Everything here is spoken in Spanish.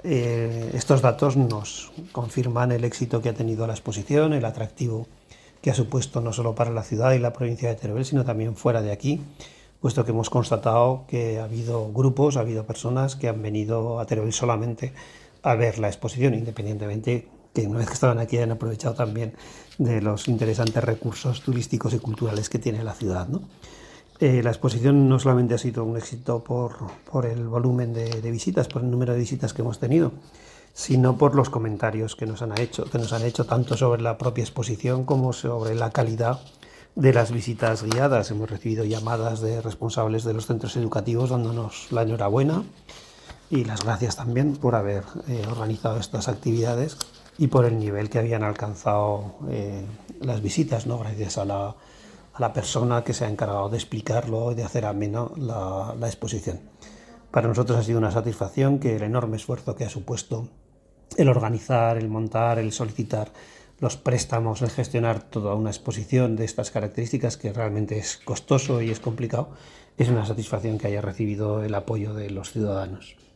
Estos datos nos confirman el éxito que ha tenido la exposición, el atractivo que ha supuesto no solo para la ciudad y la provincia de Teruel, sino también fuera de aquí, puesto que hemos constatado que ha habido grupos, ha habido personas que han venido a Teruel solamente a ver la exposición, independientemente que una vez que estaban aquí han aprovechado también de los interesantes recursos turísticos y culturales que tiene la ciudad, ¿no? La exposición no solamente ha sido un éxito por el volumen de visitas, por el número de visitas que hemos tenido, sino por los comentarios que nos han hecho tanto sobre la propia exposición como sobre la calidad de las visitas guiadas. Hemos recibido llamadas de responsables de los centros educativos dándonos la enhorabuena y las gracias también por haber organizado estas actividades y por el nivel que habían alcanzado las visitas, ¿no? Gracias a la persona que se ha encargado de explicarlo y de hacer ameno la exposición. Para nosotros ha sido una satisfacción que el enorme esfuerzo que ha supuesto el organizar, el montar, el solicitar los préstamos, el gestionar toda una exposición de estas características, que realmente es costoso y es complicado, es una satisfacción que haya recibido el apoyo de los ciudadanos.